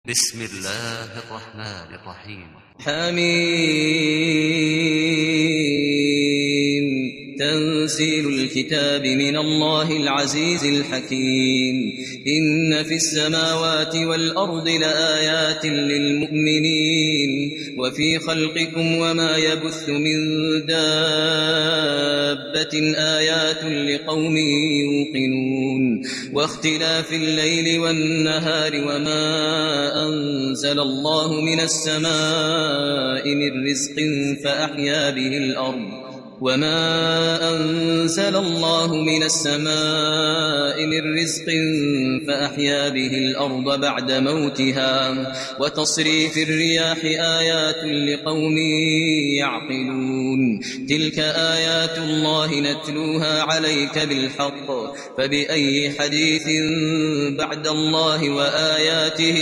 بسم الله الرحمن الرحيم. حميم. تنزيل الكتاب من الله العزيز الحكيم. إن في السماوات والأرض لآيات للمؤمنين وفي خلقكم وما يبث من دابة آيات لقوم يوقنون. واختلاف الليل والنهار وما أنزل الله من السماء من رزق فأحيا به الأرض بعد موتها وتصريف الرياح آيات لقوم يعقلون. تلك آيات الله نتلوها عليك بالحق فبأي حديث بعد الله وآياته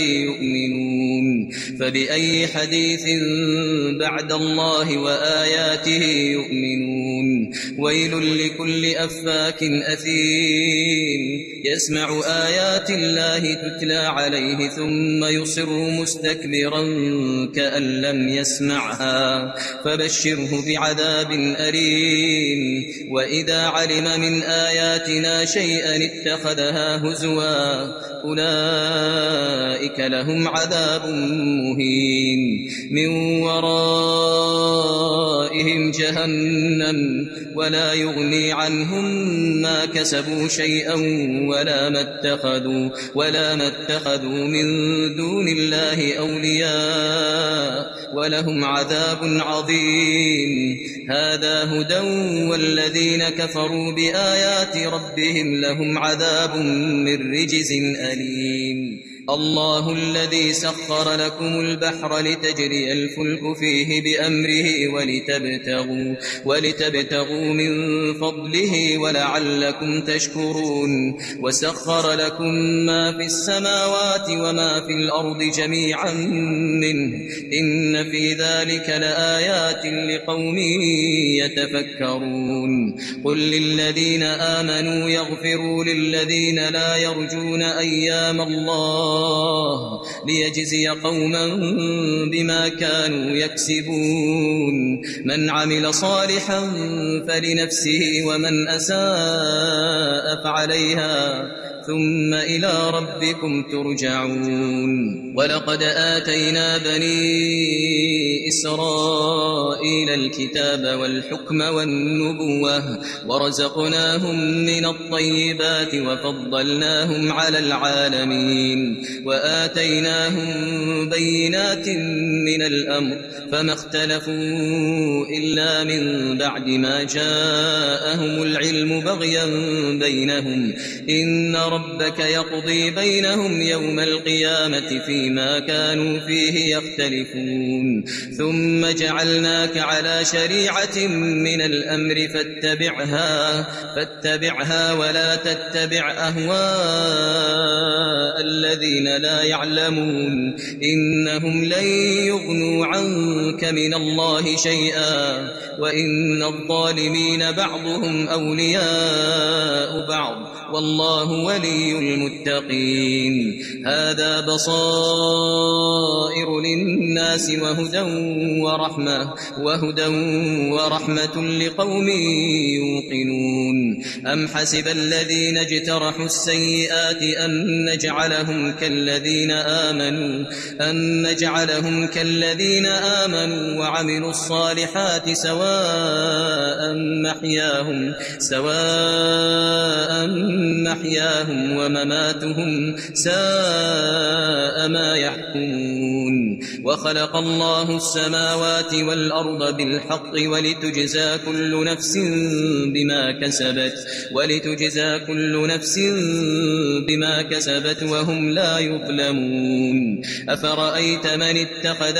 يؤمنون. ويل لكل أفاك أثيم يسمع آيات الله تتلى عليه ثم يصر مستكبرا كأن لم يسمعها فبشره بعذاب أليم. وإذا علم من آياتنا شيئا اتخذها هزوا أولئك لهم عذاب مهين. من ورائهم جهنم ولا يغني عنهم ما كسبوا شيئا ولا ما اتخذوا من دون الله أولياء ولهم عذاب عظيم. هذا هدى والذين كفروا بآيات ربهم لهم عذاب من رجز أليم. الله الذي سخر لكم البحر لتجري الفلك فيه بأمره ولتبتغوا من فضله ولعلكم تشكرون. وسخر لكم ما في السماوات وما في الأرض جميعا منه إن في ذلك لآيات لقوم يتفكرون. قل للذين آمنوا يغفروا للذين لا يرجون أيام الله ليجزي قوما بما كانوا يكسبون. من عمل صالحا فلنفسه ومن أساء فعليها ثم إلى ربكم ترجعون. ولقد آتينا بني إسرائيل الكتاب والحكم والنبوة ورزقناهم من الطيبات وفضلناهم على العالمين وآتيناهم بينات من الأمر فما اختلفوا إلا من بعد ما جاءهم العلم بغيا بينهم. إن ربك يقضي بينهم يوم القيامة فيما كانوا فيه يختلفون. ثم جعلناك على شريعة من الأمر فاتبعها ولا تتبع أهواء الذين لا يعلمون. إنهم لن يغنوا عنك من الله شيئا وإن الظالمين بعضهم أولياء بعض والله ولي المتقين. هذا بصائر للناس وهدى ورحمة لقوم يوقنون. أم حسب الذين اجترحوا السيئات أن نجعلهم كالذين آمنوا وعملوا الصالحات سواء محياهم ومماتهم ساء ما يحكمون. وخلق الله السماوات والأرض بالحق ولتجزى كل نفس بما كسبت وهم لا يظلمون. أفرأيت من اتخذ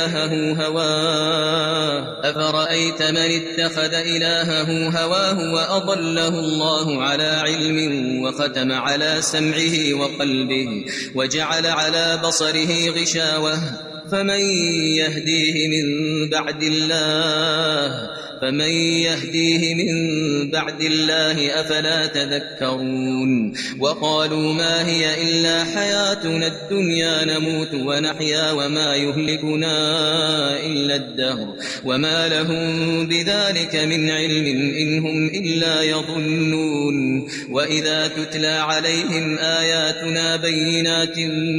إلهه هواه وأضله الله على علم وختم على سمعه وقلبه وجعل على بصره غشاوة فمن يهديه من بعد الله فمن يهديه من بعد الله أفلا تذكرون وقالوا ما هي إلا حياتنا الدنيا نموت ونحيا وما يهلكنا إلا الدهر وما لهم بذلك من علم إن هم إلا يظنون وإذا تتلى عليهم آياتنا بينات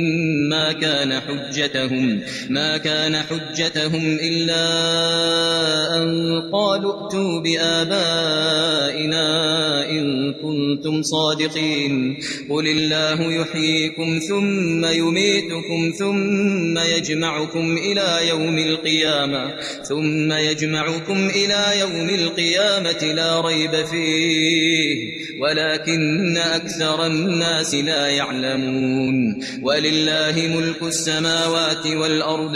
ما كان حجتهم إلا أن قالوا ائتوا بآبائنا إن كنتم صادقين قل الله يحييكم ثم يميتكم ثم يجمعكم إلى يوم القيامة لا ريب فيه ولكن أكثر الناس لا يعلمون ولله ملك السماوات والأرض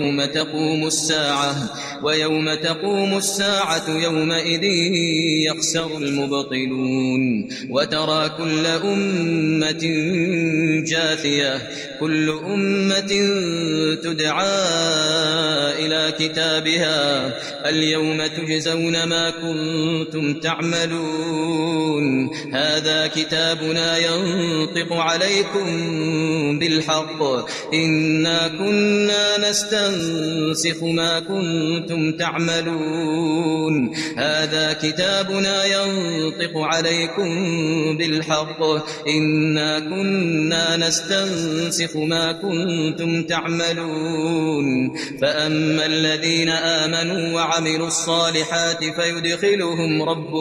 ويوم تقوم الساعة يومئذ يخسر المبطلون وترى كل أمة جاثية كل أمة تدعى إلى كتابها اليوم تجزون ما كنتم تعملون هذا كتابنا ينطق عليكم بالحق إنا كنا نستنسخ ما كنتم تعملون هذا كتابنا ينطق عليكم بالحق إنا كنا نستنسخ ما كنتم تعملون فأما الذين آمنوا وعملوا الصالحات فيدخلهم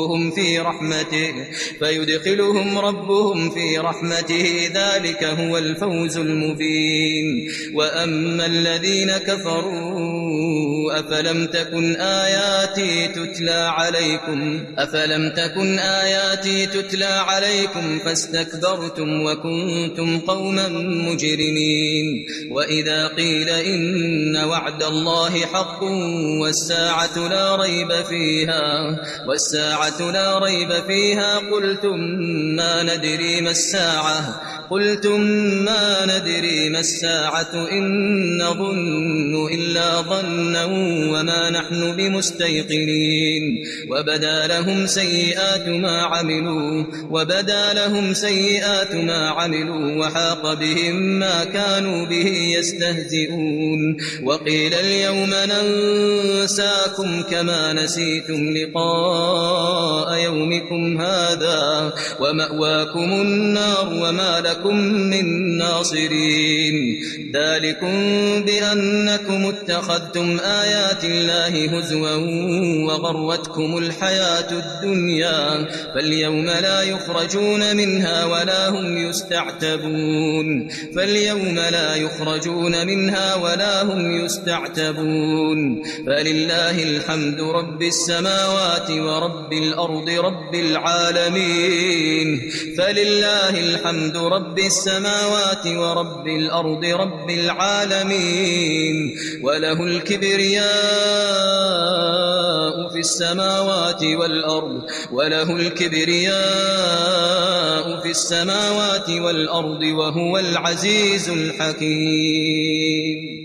ربهم في رحمته ذلك هو الفوز المبين وأما الذين كفروا أفلم تكن آياتي تتلى عليكم فاستكبرتم وكنتم قوما مجرمين وإذا قيل إن وعد الله حق والساعة لا ريب فيها قلتم ما ندري ما الساعة إن نظن إلا ظنا وما نحن بمستيقنين وبدا لهم سيئات ما عملوا وحاق بهم ما كانوا به يستهزئون وقيل اليوم ننساكم كما نسيتم لقاء يومكم هذا ومأواكم النار وما لكم من ناصرين ذلكم بأنكم اتخذتم آيات الله هزوا وغرتكم الحياة الدنيا فاليوم لا يخرجون منها ولا هم يستعتبون فلله الحمد رب السماوات ورب الأرض رب العالمين وله الكبرياء في السماوات والأرض وهو العزيز الحكيم